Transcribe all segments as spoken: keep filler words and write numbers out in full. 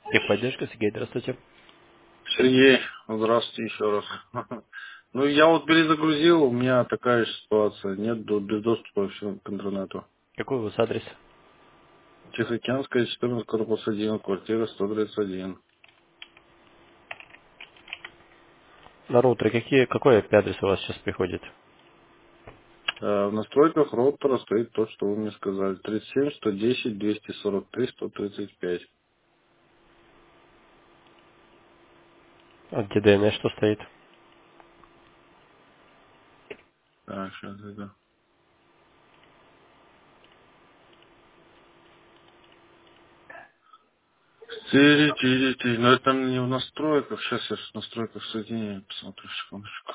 Техподдержка, Сергей, здравствуйте. Сергей, здравствуйте еще раз. Ну, я вот перезагрузил, у меня такая же ситуация. Нет до- без доступа вообще к интернету. Какой у вас адрес? Тихоокеанская, четырнадцать, корпус один, квартира сто тридцать один. На роутере какие, какой I P адрес у вас сейчас приходит? Э, В настройках роутера стоит то, что вы мне сказали. тридцать семь, сто десять, двести сорок три, сто тридцать пять. А где D N S что стоит? Так, сейчас это. Тири, тири, тири. Но это там не в настройках. Сейчас я в настройках соединения посмотрю, секундочку.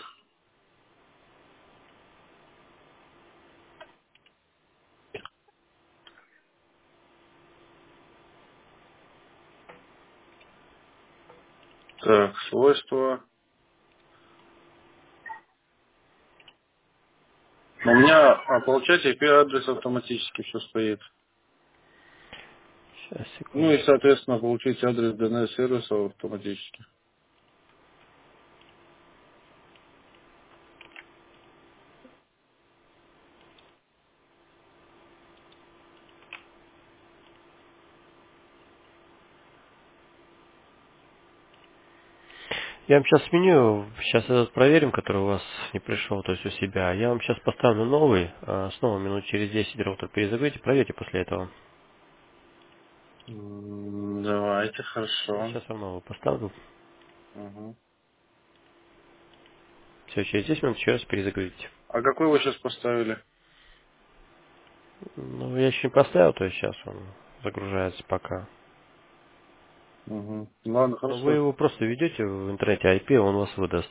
Так, свойства. У меня, а, получается, I P-адрес автоматически все стоит. Сейчас, Ну и, секундочку. соответственно, получить адрес D N S-сервиса автоматически. Я вам сейчас сменю, сейчас этот проверим, который у вас не пришел, то есть у себя. Я вам сейчас поставлю новый, а, снова минут через десять роутер перезагрузите, проверьте после этого. М, Давайте, Я хорошо. сейчас вам новый поставлю. Мгм. Все, через десять минут еще раз перезагрузите. А какой вы сейчас поставили? Ну, я еще не поставил, то есть сейчас он загружается пока. Мгм. Ладно, Но вы хорошо. его просто введете в интернете I P, он вас выдаст.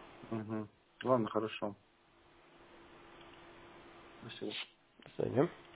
Мгм. Ладно, хорошо. Спасибо. До свидания.